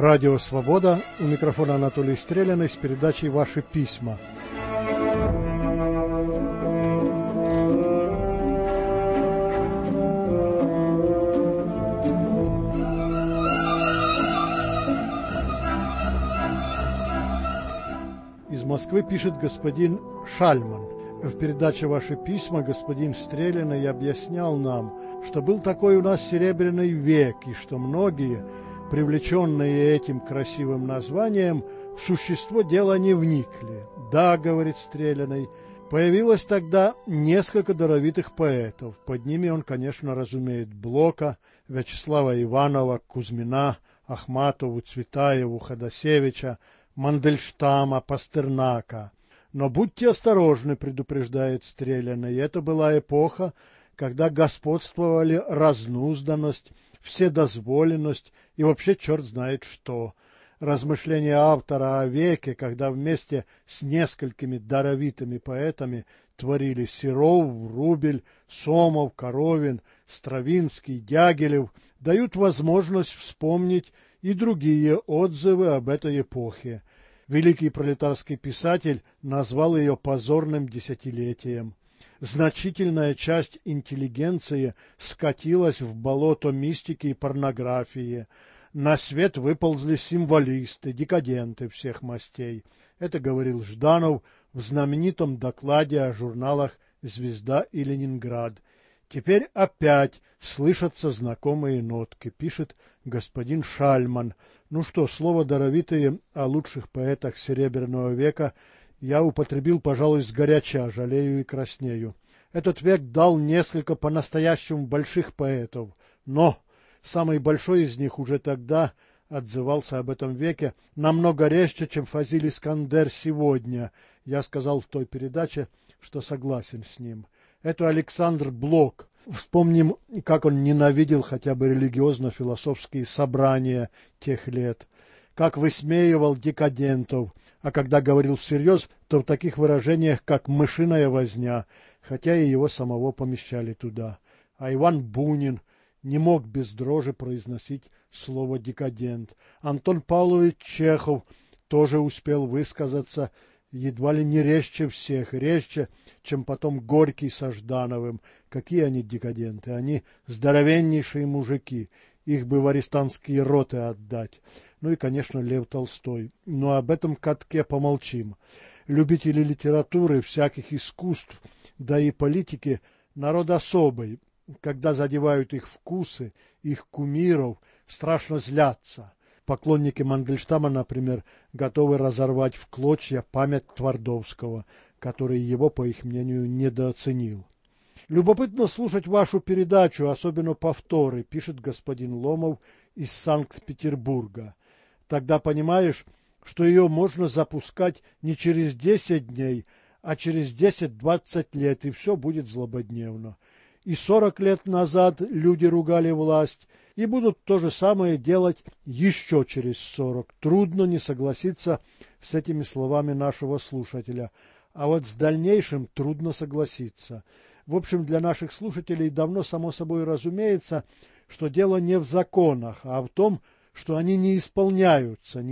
Радио «Свобода», у микрофона Анатолий Стреляный с передачей «Ваши письма». Из Москвы пишет господин Шальман. В передаче «Ваши письма» господин Стреляный объяснял нам, что был такой у нас серебряный век, и что многие, привлеченные этим красивым названием, в существо дела не вникли. Да, говорит Стреляный, появилось тогда несколько даровитых поэтов. Под ними он, конечно, разумеет Блока, Вячеслава Иванова, Кузьмина, Ахматову, Цветаеву, Ходосевича, Мандельштама, Пастернака. Но будьте осторожны, предупреждает Стреляный, это была эпоха, когда господствовали разнузданность, вседозволенность и вообще черт знает что. Размышления автора о веке, когда вместе с несколькими даровитыми поэтами творили Серов, Врубель, Сомов, Коровин, Стравинский, Дягилев, дают возможность вспомнить и другие отзывы об этой эпохе. Великий пролетарский писатель назвал ее позорным десятилетием. Значительная часть интеллигенции скатилась в болото мистики и порнографии. На свет выползли символисты, декаденты всех мастей. Это говорил Жданов в знаменитом докладе о журналах «Звезда» и «Ленинград». Теперь опять слышатся знакомые нотки, пишет господин Шальман. Ну что, слово даровитые о лучших поэтах Серебряного века я употребил, пожалуй, сгоряча, жалею и краснею. Этот век дал несколько по-настоящему больших поэтов, но самый большой из них уже тогда отзывался об этом веке намного резче, чем Фазиль Искандер сегодня. Я сказал в той передаче, что согласен с ним. Это Александр Блок. Вспомним, как он ненавидел хотя бы религиозно-философские собрания тех лет, как высмеивал декадентов, а когда говорил всерьез, то в таких выражениях, как «мышиная возня», хотя и его самого помещали туда. А Иван Бунин не мог без дрожи произносить слово «декадент». Антон Павлович Чехов тоже успел высказаться едва ли не резче всех, резче, чем потом Горький со Ждановым. Какие они декаденты? Они здоровеннейшие мужики. Их бы в арестантские роты отдать. Ну и, конечно, Лев Толстой. Но об этом катке помолчим. Любители литературы, всяких искусств, да и политики — народ особый. Когда задевают их вкусы, их кумиров, страшно злятся. Поклонники Мандельштама, например, готовы разорвать в клочья память Твардовского, который его, по их мнению, недооценил. Любопытно слушать вашу передачу, особенно повторы, пишет господин Ломов из Санкт-Петербурга. Тогда понимаешь, что ее можно запускать не через 10 дней, а через 10-20 лет, и все будет злободневно. И 40 лет назад люди ругали власть, и будут то же самое делать еще через 40. Трудно не согласиться с этими словами нашего слушателя, а вот с дальнейшим трудно согласиться. В общем, для наших слушателей давно само собой разумеется, что дело не в законах, а в том, что они не исполняются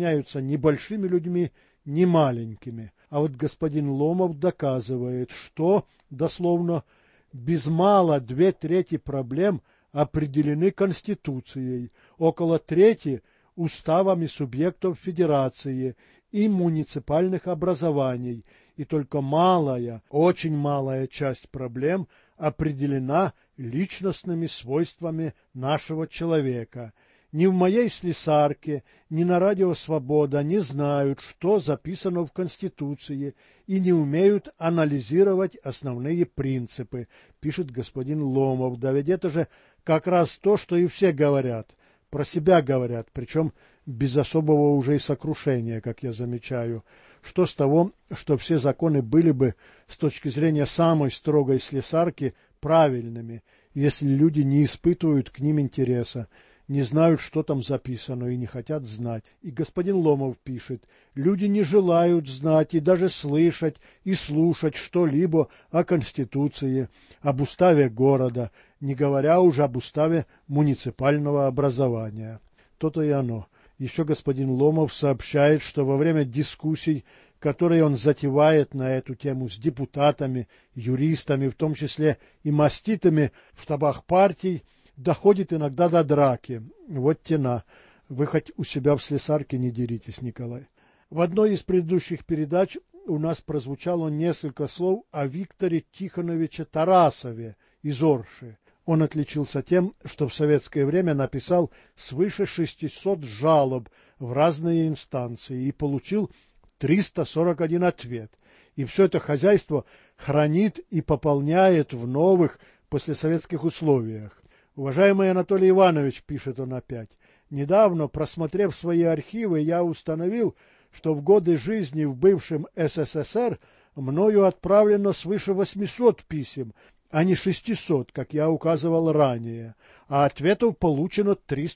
ни большими людьми, ни маленькими. А вот господин Ломов доказывает, что, дословно, без мала 2/3 проблем определены Конституцией, около трети – уставами субъектов Федерации и муниципальных образований, и только малая, очень малая часть проблем определена личностными свойствами нашего человека. Ни в моей слесарке, ни на радио «Свобода» не знают, что записано в Конституции, и не умеют анализировать основные принципы, пишет господин Ломов. Да ведь это же как раз то, что и все говорят, про себя говорят, причем без особого уже и сокрушения, как я замечаю. Что с того, что все законы были бы с точки зрения самой строгой слесарки правильными, если люди не испытывают к ним интереса, не знают, что там записано, и не хотят знать. И господин Ломов пишет: люди не желают знать и даже слышать и слушать что-либо о Конституции, об уставе города, не говоря уже об уставе муниципального образования. То-то и оно. Еще господин Ломов сообщает, что во время дискуссий, которые он затевает на эту тему с депутатами, юристами, в том числе и маститами в штабах партий, доходит иногда до драки. Вот тена. Вы хоть у себя в слесарке не деритесь, Николай. В одной из предыдущих передач у нас прозвучало несколько слов о Викторе Тихоновиче Тарасове из Орши. Он отличился тем, что в советское время написал свыше 600 жалоб в разные инстанции и получил 341 ответ. И все это хозяйство хранит и пополняет в новых послесоветских условиях. Уважаемый Анатолий Иванович, пишет он опять, недавно, просмотрев свои архивы, я установил, что в годы жизни в бывшем СССР мною отправлено свыше 800 писем, а не 600, как я указывал ранее, а ответов получено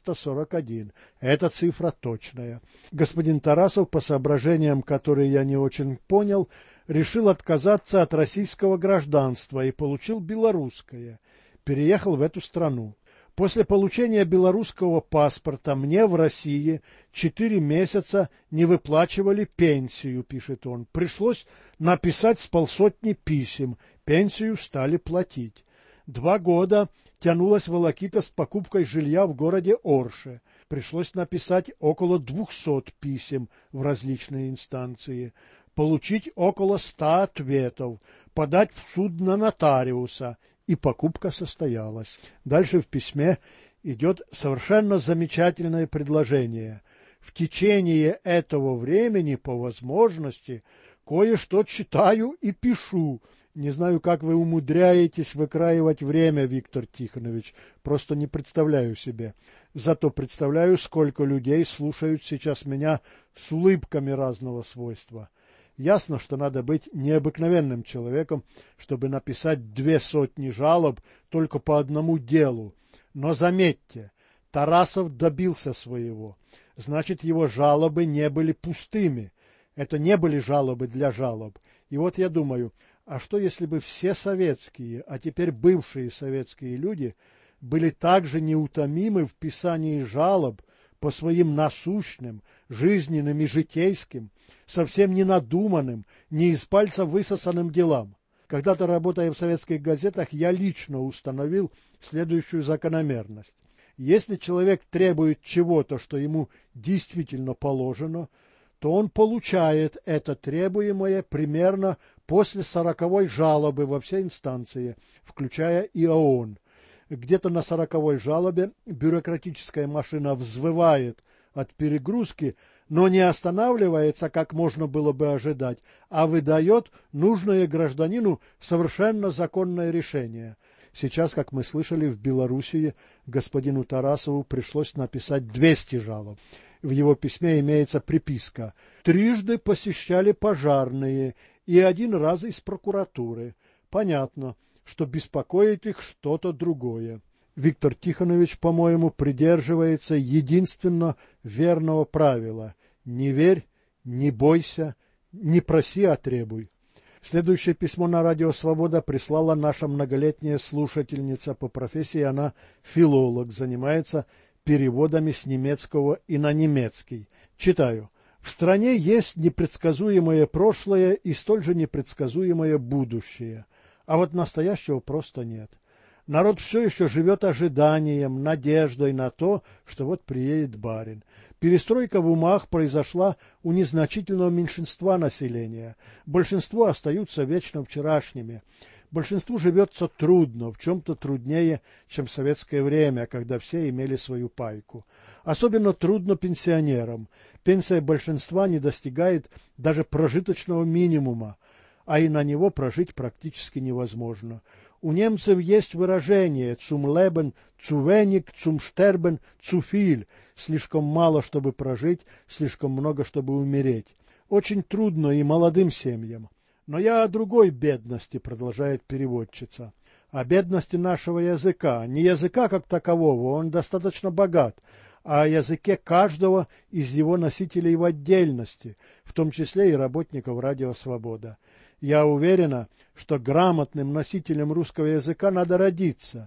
341. Эта цифра точная. Господин Тарасов, по соображениям, которые я не очень понял, решил отказаться от российского гражданства и получил белорусское. Переехал в эту страну. После получения белорусского паспорта мне в России 4 месяца не выплачивали пенсию, пишет он. Пришлось написать с полсотни писем. Пенсию стали платить. 2 года тянулась волокита с покупкой жилья в городе Орше. Пришлось написать около 200 писем в различные инстанции, получить около 100 ответов, подать в суд на нотариуса, и покупка состоялась. Дальше в письме идет совершенно замечательное предложение. В течение этого времени, по возможности, кое-что читаю и пишу. Не знаю, как вы умудряетесь выкраивать время, Виктор Тихонович, просто не представляю себе. Зато представляю, сколько людей слушают сейчас меня с улыбками разного свойства. Ясно, что надо быть необыкновенным человеком, чтобы написать 200 жалоб только по одному делу. Но заметьте, Тарасов добился своего. Значит, его жалобы не были пустыми. Это не были жалобы для жалоб. И вот я думаю, а что если бы все советские, а теперь бывшие советские люди были также неутомимы в писании жалоб по своим насущным, жизненным и житейским, совсем не надуманным, не из пальца высосанным делам. Когда-то, работая в советских газетах, я лично установил следующую закономерность. Если человек требует чего-то, что ему действительно положено, то он получает это требуемое примерно после 40-й жалобы во все инстанции, включая и ООН. Где-то на 40-й жалобе бюрократическая машина взвывает от перегрузки, но не останавливается, как можно было бы ожидать, а выдает нужное гражданину совершенно законное решение. Сейчас, как мы слышали, в Белоруссии господину Тарасову пришлось написать 200 жалоб. В его письме имеется приписка: «Трижды посещали пожарные и 1 раз из прокуратуры». Понятно, что беспокоит их что-то другое. Виктор Тихонович, по-моему, придерживается единственно верного правила: не верь, не бойся, не проси, а требуй. Следующее письмо на радио «Свобода» прислала наша многолетняя слушательница. По профессии она филолог, занимается переводами с немецкого и на немецкий. Читаю. В стране есть непредсказуемое прошлое и столь же непредсказуемое будущее. А вот настоящего просто нет. Народ все еще живет ожиданием, надеждой на то, что вот приедет барин. Перестройка в умах произошла у незначительного меньшинства населения. Большинство остаются вечно вчерашними. Большинству живется трудно, в чем-то труднее, чем в советское время, когда все имели свою пайку. Особенно трудно пенсионерам. Пенсия большинства не достигает даже прожиточного минимума, а и на него прожить практически невозможно. У немцев есть выражение «zum Leben zu wenig, zum Sterben zu viel» – слишком мало, чтобы прожить, слишком много, чтобы умереть. Очень трудно и молодым семьям. Но я о другой бедности, продолжает переводчица. О бедности нашего языка. Не языка как такового, он достаточно богат, а о языке каждого из его носителей в отдельности, в том числе и работников радио «Свобода». Я уверена, что грамотным носителем русского языка надо родиться.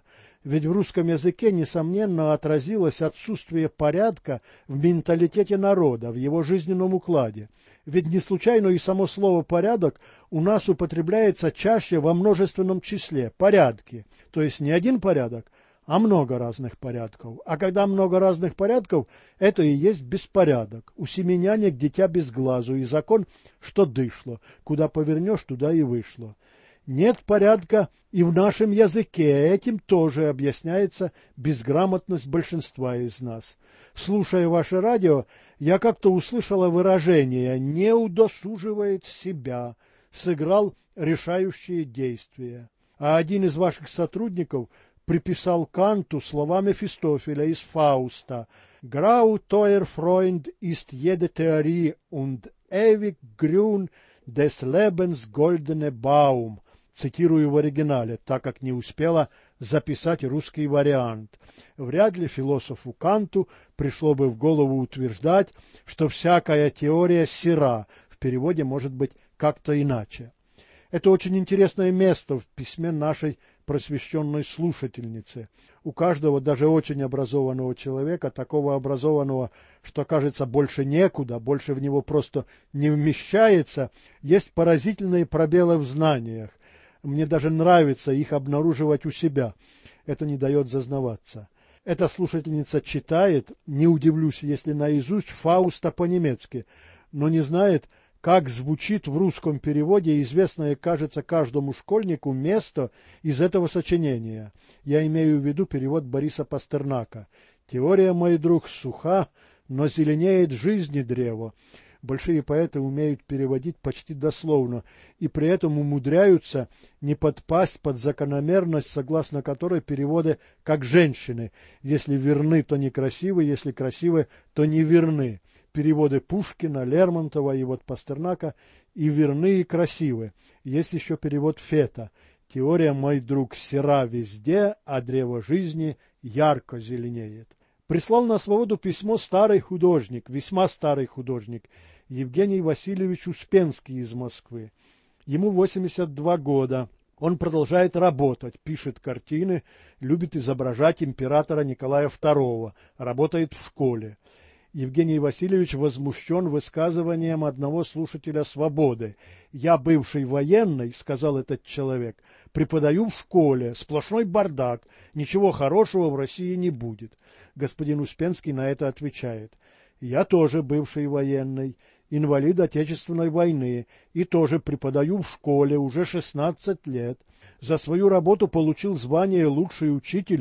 Ведь в русском языке, несомненно, отразилось отсутствие порядка в менталитете народа, в его жизненном укладе. Ведь не случайно и само слово «порядок» у нас употребляется чаще во множественном числе – порядки. То есть не один порядок, а много разных порядков. А когда много разных порядков, это и есть беспорядок. У семеняник дитя без глазу, и закон, что дышло. Куда повернешь, туда и вышло. Нет порядка и в нашем языке, этим тоже объясняется безграмотность большинства из нас. Слушая ваше радио, я как-то услышала выражение «не удосуживает себя», сыграл решающие действия. А один из ваших сотрудников приписал Канту слова Мефистофеля из Фауста «Grau teuer Freund ist jede Theorie und ewig grün des Lebens goldene Baum». Цитирую в оригинале, так как не успела записать русский вариант. Вряд ли философу Канту пришло бы в голову утверждать, что всякая теория сера, в переводе может быть как-то иначе. Это очень интересное место в письме нашей просвещенной слушательницы. У каждого, даже очень образованного человека, такого образованного, что, кажется, больше некуда, больше в него просто не вмещается, есть поразительные пробелы в знаниях. Мне даже нравится их обнаруживать у себя. Это не дает зазнаваться. Эта слушательница читает, не удивлюсь, если наизусть, Фауста по-немецки, но не знает, как звучит в русском переводе известное, кажется, каждому школьнику место из этого сочинения. Я имею в виду перевод Бориса Пастернака. «Теория, мой друг, суха, но зеленеет жизни древо». Большие поэты умеют переводить почти дословно, и при этом умудряются не подпасть под закономерность, согласно которой переводы как женщины. Если верны, то некрасивы, если красивы, то не верны. Переводы Пушкина, Лермонтова и вот Пастернака и верны, и красивы. Есть еще перевод Фета. «Теория, мой друг, сера везде, а древо жизни ярко зеленеет». Прислал на свободу письмо старый художник, весьма старый художник, Евгений Васильевич Успенский из Москвы. Ему 82 года. Он продолжает работать, пишет картины, любит изображать императора Николая II, работает в школе. Евгений Васильевич возмущен высказыванием одного слушателя «Свободы». «Я бывший военный, — сказал этот человек, — преподаю в школе, сплошной бардак, ничего хорошего в России не будет». Господин Успенский на это отвечает: «Я тоже бывший военный, инвалид Отечественной войны, и тоже преподаю в школе уже 16 лет. За свою работу получил звание «Лучший учитель»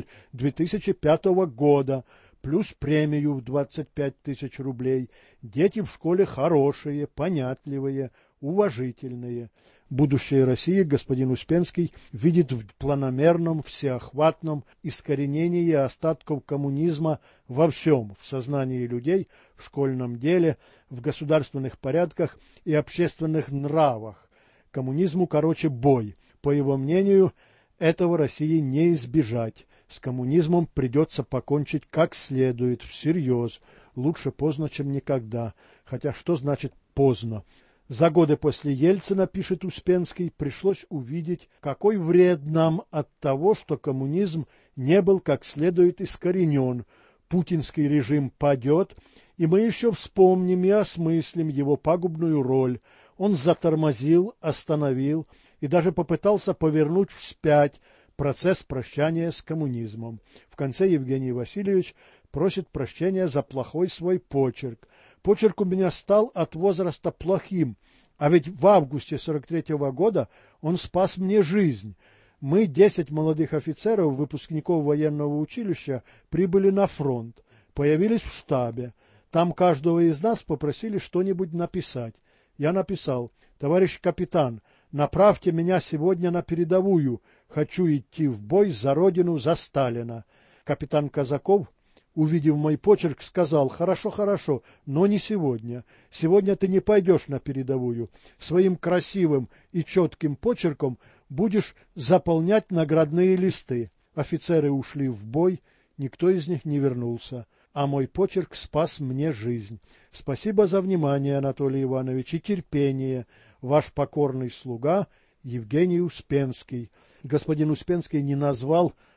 2005 года, плюс премию в 25 тысяч рублей. Дети в школе хорошие, понятливые, уважительные». Будущее России господин Успенский видит в планомерном, всеохватном искоренении остатков коммунизма во всем, в сознании людей, в школьном деле, в государственных порядках и общественных нравах. Коммунизму, короче, бой. По его мнению, этого России не избежать. С коммунизмом придется покончить как следует, всерьез. Лучше поздно, чем никогда. Хотя что значит поздно? За годы после Ельцина, пишет Успенский, пришлось увидеть, какой вред нам от того, что коммунизм не был как следует искоренен. Путинский режим падет, и мы еще вспомним и осмыслим его пагубную роль. Он затормозил, остановил и даже попытался повернуть вспять процесс прощания с коммунизмом. В конце Евгений Васильевич просит прощения за плохой свой почерк. Почерк у меня стал от возраста плохим, а ведь в августе 43-го года он спас мне жизнь. Мы, 10 молодых офицеров, выпускников военного училища, прибыли на фронт, появились в штабе. Там каждого из нас попросили что-нибудь написать. Я написал: «Товарищ капитан, направьте меня сегодня на передовую. Хочу идти в бой за родину, за Сталина». Капитан Казаков, увидев мой почерк, сказал: «Хорошо, хорошо, но не сегодня. Сегодня ты не пойдешь на передовую. Своим красивым и четким почерком будешь заполнять наградные листы». Офицеры ушли в бой, никто из них не вернулся, а мой почерк спас мне жизнь. Спасибо за внимание, Анатолий Иванович, и терпение. Ваш покорный слуга Евгений Успенский. Господин Успенский не назвал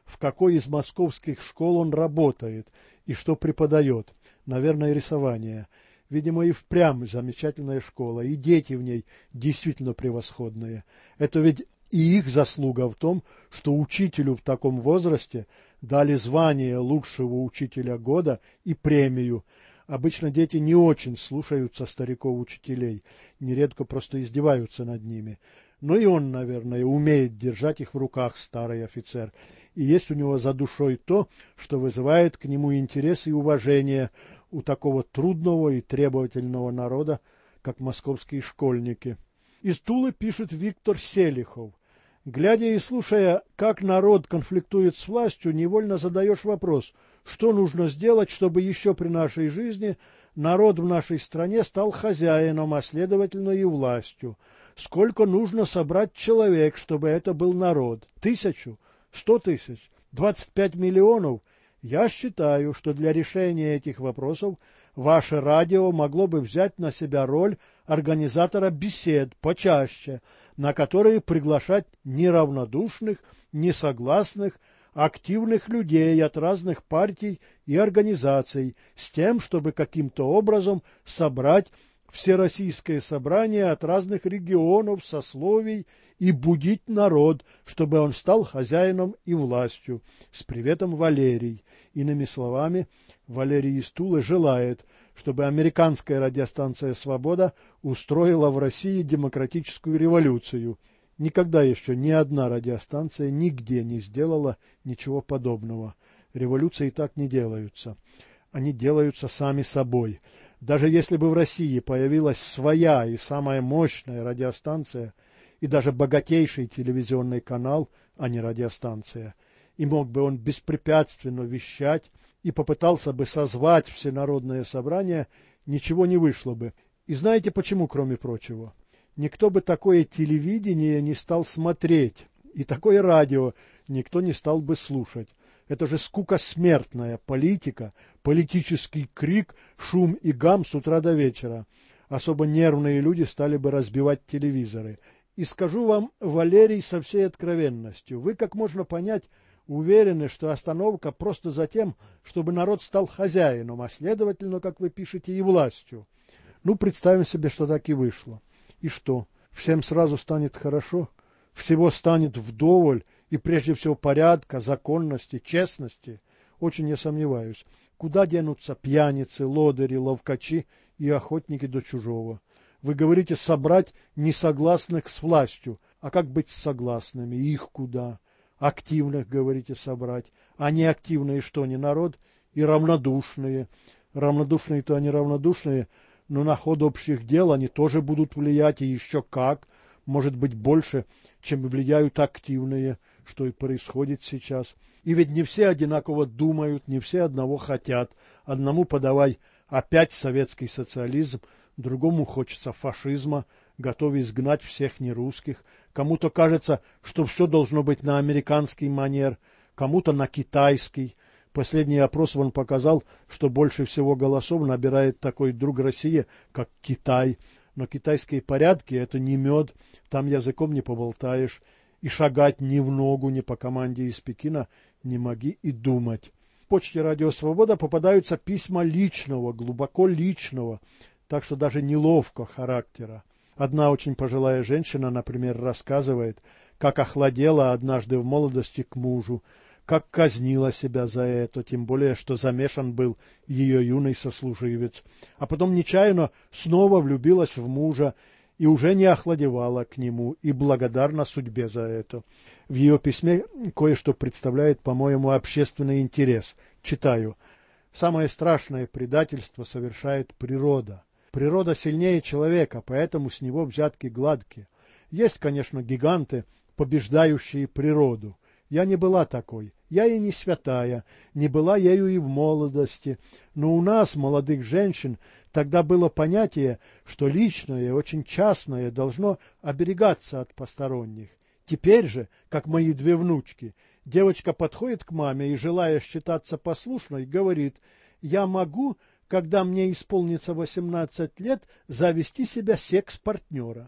в какой из московских школ он работает и что преподает. Наверное, рисование. Видимо, и впрямь замечательная школа, и дети в ней действительно превосходные. Это ведь и их заслуга в том, что учителю в таком возрасте дали звание лучшего учителя года и премию. Обычно дети не очень слушаются стариков-учителей, нередко просто издеваются над ними. Но и он, наверное, умеет держать их в руках, старый офицер. И есть у него за душой то, что вызывает к нему интерес и уважение у такого трудного и требовательного народа, как московские школьники. Из Тулы пишет Виктор Селихов. Глядя и слушая, как народ конфликтует с властью, невольно задаешь вопрос, что нужно сделать, чтобы еще при нашей жизни народ в нашей стране стал хозяином, а следовательно и властью. Сколько нужно собрать человек, чтобы это был народ? 1000? 100 000? 25 миллионов? Я считаю, что для решения этих вопросов ваше радио могло бы взять на себя роль организатора бесед почаще, на которые приглашать неравнодушных, несогласных, активных людей от разных партий и организаций, с тем, чтобы каким-то образом собрать всероссийское собрание от разных регионов, сословий и будить народ, чтобы он стал хозяином и властью. С приветом, Валерий. Иными словами, Валерий из Тулы желает, чтобы американская радиостанция «Свобода» устроила в России демократическую революцию. Никогда еще ни одна радиостанция нигде не сделала ничего подобного. Революции так не делаются. Они делаются сами собой. Даже если бы в России появилась своя и самая мощная радиостанция, и даже богатейший телевизионный канал, а не радиостанция, и мог бы он беспрепятственно вещать, и попытался бы созвать всенародное собрание, ничего не вышло бы. И знаете почему, кроме прочего? Никто бы такое телевидение не стал смотреть, и такое радио никто не стал бы слушать. Это же скука смертная, политика, политический крик, шум и гам с утра до вечера. Особо нервные люди стали бы разбивать телевизоры. И скажу вам, Валерий, со всей откровенностью, вы, как можно понять, уверены, что остановка просто за тем, чтобы народ стал хозяином, а следовательно, как вы пишете, и властью. Ну, представим себе, что так и вышло. И что, всем сразу станет хорошо? Всего станет вдоволь, и прежде всего порядка, законности, честности? Очень я сомневаюсь. Куда денутся пьяницы, лодыри, ловкачи и охотники до чужого? Вы говорите собрать несогласных с властью. А как быть с согласными? Их куда? Активных, говорите, собрать. А неактивные что, не народ? И равнодушные. Равнодушные-то они равнодушные, но на ход общих дел они тоже будут влиять, и еще как. Может быть, больше, чем влияют активные, что и происходит сейчас. И ведь не все одинаково думают, не все одного хотят. Одному подавай опять советский социализм, другому хочется фашизма, готов изгнать всех нерусских. Кому-то кажется, что все должно быть на американский манер, кому-то на китайский. Последний опрос он показал, что больше всего голосов набирает такой друг России, как Китай. Но китайские порядки — это не мед, там языком не поболтаешь, и шагать ни в ногу, ни по команде из Пекина не моги и думать. В почте «Радио Свобода» попадаются письма личного, глубоко личного, так что даже неловко характера. Одна очень пожилая женщина, например, рассказывает, как охладела однажды в молодости к мужу, как казнила себя за это, тем более, что замешан был ее юный сослуживец, а потом нечаянно снова влюбилась в мужа и уже не охладевала к нему, и благодарна судьбе за это. В ее письме кое-что представляет, по-моему, общественный интерес. Читаю. «Самое страшное предательство совершает природа. Природа сильнее человека, поэтому с него взятки гладкие. Есть, конечно, гиганты, побеждающие природу. Я не была такой, я и не святая, не была ею и в молодости, но у нас, молодых женщин, тогда было понятие, что личное, очень частное должно оберегаться от посторонних. Теперь же, как мои две внучки, девочка подходит к маме и, желая считаться послушной, говорит: «Я могу, когда мне исполнится 18 лет, завести себе секс-партнера».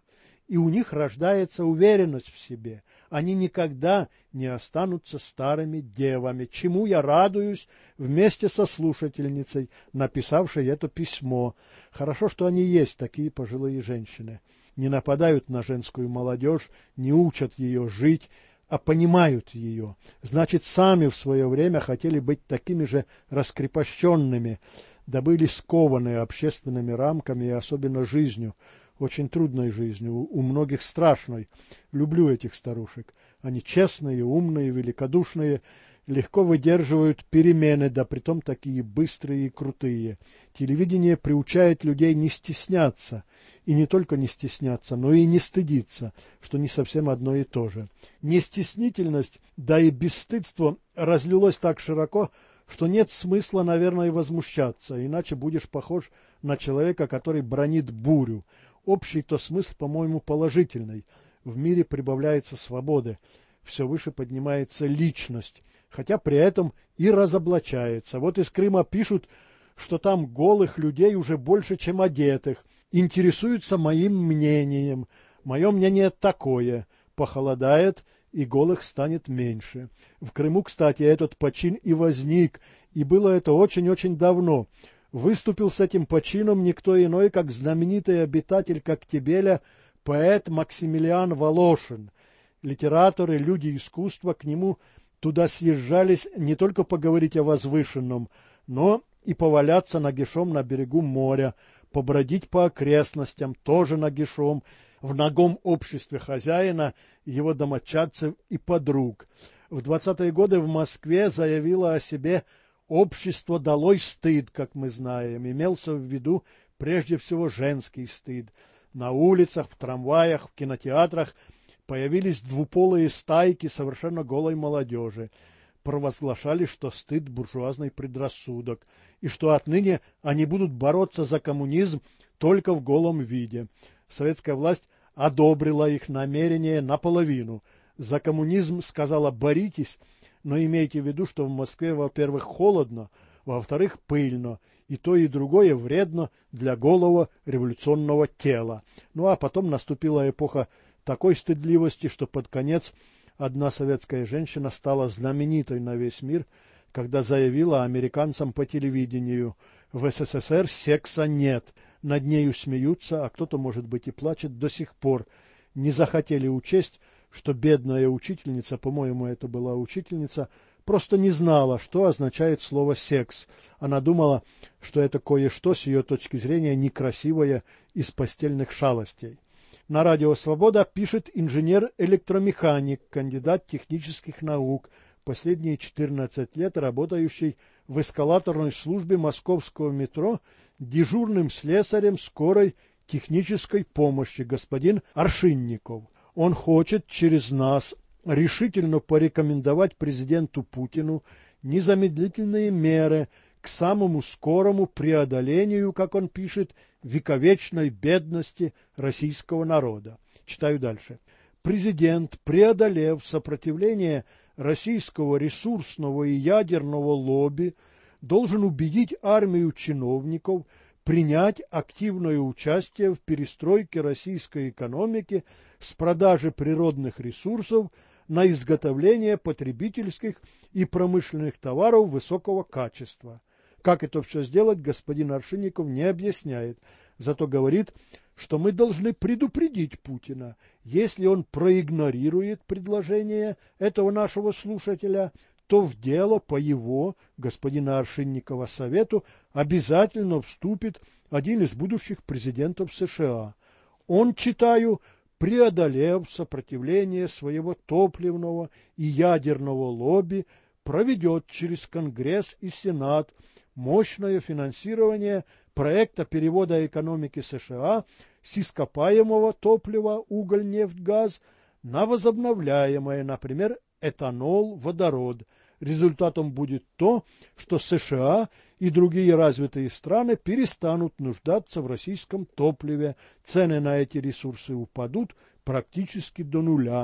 и у них рождается уверенность в себе. Они никогда не останутся старыми девами, чему я радуюсь вместе со слушательницей, написавшей это письмо. Хорошо, что они есть, такие пожилые женщины. Не нападают на женскую молодежь, не учат ее жить, а понимают ее. Значит, сами в свое время хотели быть такими же раскрепощенными, да были скованы общественными рамками и особенно жизнью, очень трудной жизнью, у многих страшной. Люблю этих старушек. Они честные, умные, великодушные, легко выдерживают перемены, да притом такие быстрые и крутые. Телевидение приучает людей не стесняться. И не только не стесняться, но и не стыдиться, что не совсем одно и то же. Нестеснительность, да и бесстыдство разлилось так широко, что нет смысла, наверное, и возмущаться, иначе будешь похож на человека, который бранит бурю. Общий-то смысл, по-моему, положительный. В мире прибавляется свободы, все выше поднимается личность, хотя при этом и разоблачается. Вот из Крыма пишут, что там голых людей уже больше, чем одетых. Интересуются моим мнением. Мое мнение такое. Похолодает, и голых станет меньше. В Крыму, кстати, этот почин и возник, и было это очень-очень давно. Выступил с этим почином никто иной, как знаменитый обитатель Коктебеля, поэт Максимилиан Волошин. Литераторы, люди искусства к нему туда съезжались не только поговорить о возвышенном, но и поваляться нагишом на берегу моря, побродить по окрестностям, тоже нагишом, в нагом обществе хозяина, его домочадцев и подруг. В 20-е годы в Москве заявило о себе общество «Долой стыд», как мы знаем. Имелся в виду прежде всего женский стыд. На улицах, в трамваях, в кинотеатрах появились двуполые стайки совершенно голой молодежи. Провозглашали, что стыд – буржуазный предрассудок, и что отныне они будут бороться за коммунизм только в голом виде. Советская власть одобрила их намерение наполовину. За коммунизм сказала «боритесь», но имейте в виду, что в Москве, во-первых, холодно, во-вторых, пыльно, и то, и другое вредно для голого революционного тела. Ну а потом наступила эпоха такой стыдливости, что под конец одна советская женщина стала знаменитой на весь мир, когда заявила американцам по телевидению: в СССР секса нет. Над нею смеются, а кто-то, может быть, и плачет до сих пор. Не захотели учесть, что бедная учительница, по-моему, это была учительница, просто не знала, что означает слово «секс». Она думала, что это кое-что с ее точки зрения некрасивое из постельных шалостей. На радио «Свобода» пишет инженер-электромеханик, кандидат технических наук, последние 14 лет работающий в эскалаторной службе московского метро дежурным слесарем скорой технической помощи, господин Аршинников. Он хочет через нас решительно порекомендовать президенту Путину незамедлительные меры к самому скорому преодолению, как он пишет, вековечной бедности российского народа. Читаю дальше. Президент, преодолев сопротивление российского ресурсного и ядерного лобби, должен убедить армию чиновников принять активное участие в перестройке российской экономики с продажи природных ресурсов на изготовление потребительских и промышленных товаров высокого качества. Как это все сделать, господин Аршинников не объясняет, зато говорит, что мы должны предупредить Путина. Если он проигнорирует предложение этого нашего слушателя, то в дело по его, господина Аршинникова, совету обязательно вступит один из будущих президентов США. Он, читаю, преодолев сопротивление своего топливного и ядерного лобби, проведет через Конгресс и Сенат мощное финансирование проекта перевода экономики США с ископаемого топлива уголь, нефть, газ на возобновляемое, например, этанол, водород. Результатом будет то, что США и другие развитые страны перестанут нуждаться в российском топливе, цены на эти ресурсы упадут практически до нуля.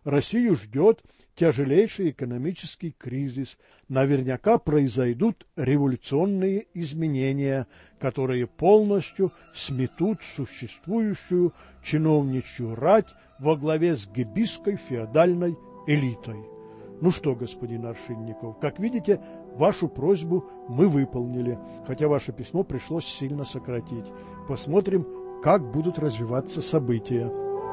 Россию ждет тяжелейший экономический кризис. Наверняка произойдут революционные изменения, которые полностью сметут существующую чиновничью рать во главе с гибийской феодальной элитой. Ну что, господин Аршинников, как видите, вашу просьбу мы выполнили, хотя ваше письмо пришлось сильно сократить. Посмотрим, как будут развиваться события.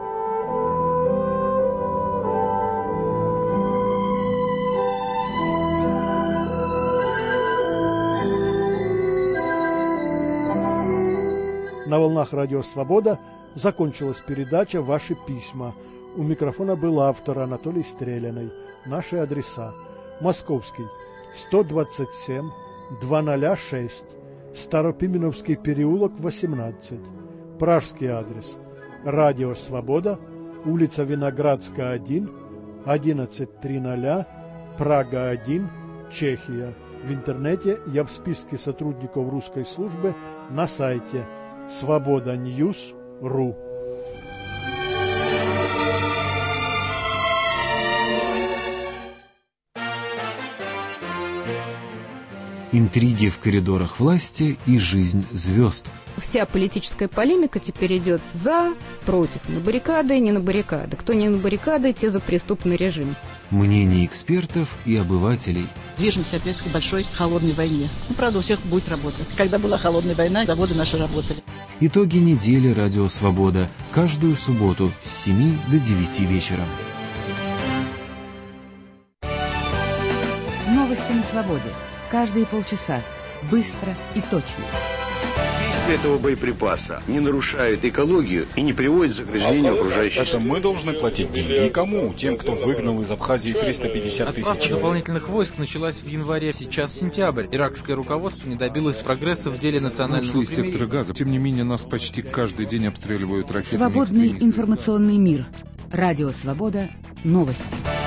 На волнах Радио Свобода закончилась передача «Ваши письма». У микрофона был автор Анатолий Стрелянный. Наши адреса: Московский, 127, 206, Старопименовский переулок, 18. Пражский адрес: Радио Свобода, улица Виноградская, 1, 1100, Прага, 1, Чехия. В интернете я в списке сотрудников русской службы на сайте svoboda.news.ru. Интриги в коридорах власти и жизнь звезд. Вся политическая полемика теперь идет за, против, на баррикады, не на баррикады. Кто не на баррикады, те за преступный режим. Мнения экспертов и обывателей. Движемся опять к большой холодной войне. Правда, у всех будет работа. Когда была холодная война, заводы наши работали. Итоги недели «Радио Свобода» каждую субботу с 7 до 9 вечера. Новости на свободе. Каждые полчаса. Быстро и точно. Действие этого боеприпаса не нарушает экологию и не приводит к загрязнению окружающей среды. Это мы должны платить деньги. И кому? Тем, кто выгнал из Абхазии 350 тысяч Отправка человек. дополнительных войск началась в январе, сейчас сентябрь. Иракское руководство не добилось прогресса в деле национального ушли из сектора Газа. Тем не менее, нас почти каждый день обстреливают ракетами. Свободный информационный мир. Радио Свобода. Новости.